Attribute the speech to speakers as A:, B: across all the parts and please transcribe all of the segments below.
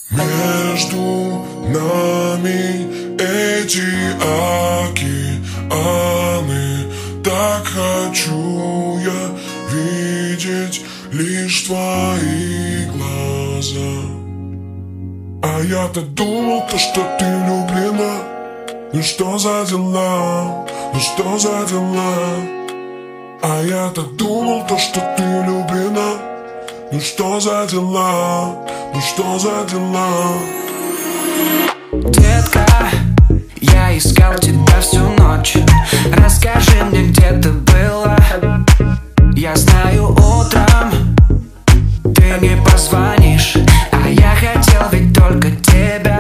A: Между нами эти океаны. Так хочу я видеть лишь твои глаза. А я-то думал, что ты влюблена. Ну что за дела, ну что за дела? А я-то думал, что ты влюблена. Ну что за дела, ну что за дела?
B: Детка, я искал тебя всю ночь. Расскажи мне, где ты была. Я знаю, утром ты не позвонишь, а я хотел ведь только тебя.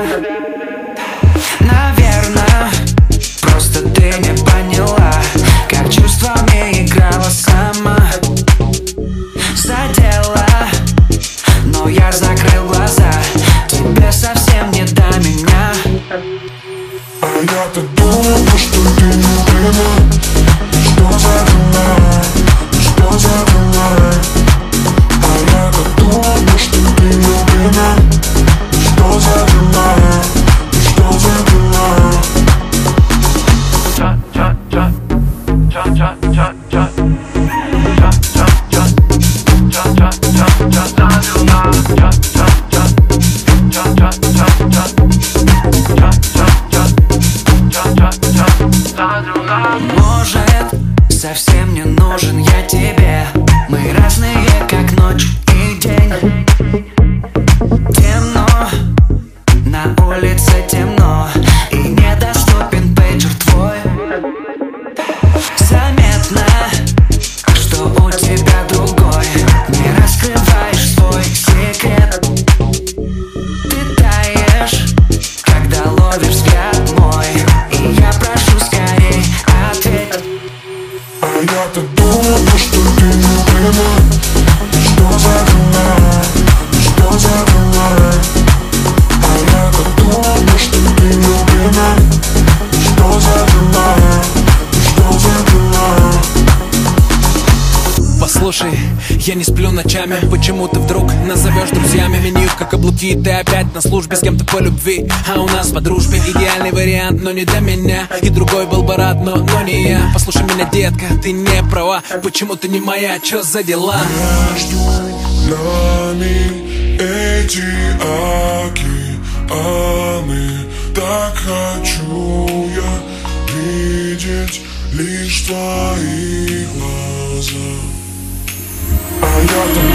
B: Наверное, просто ты не поняла, как чувствами играла сама. Задела, но я закрыл глаза. Тебе совсем не до меня.
A: А я-то думал, что ты влюблена. Ну что за дела, ну что за дела? А я-то думал, что ты влюблена. Ну что за дела, ну что за дела?
B: Может, совсем не нужен я тебе. Мы разные, как ночь и день. Темно, на улице темно, и недоступен пейджер твой. Заметно, что у тебя другой. Не раскрываешь свой секрет. Ты таешь, когда ловишь взгляд мой, и я прошу скорей ответь.
A: А я-то думал, что ты влюблена. Ну что за дела, ну что за дела? А я-то думал, что ты влюблена. Ну что за дела, ну что за дела?
C: Послушай, я не сплю ночами. Почему ты вдруг назовешь друзьями? Меню как каблуки, ты опять на службе с кем-то по любви. А у нас по дружбе идеальный вариант, но не для меня. И другой был бы рад, но не я. Послушай меня, детка, ты не права. Почему ты не моя, чё за дела?
A: Между нами эти океаны. Так хочу я видеть лишь твои глаза. А я-то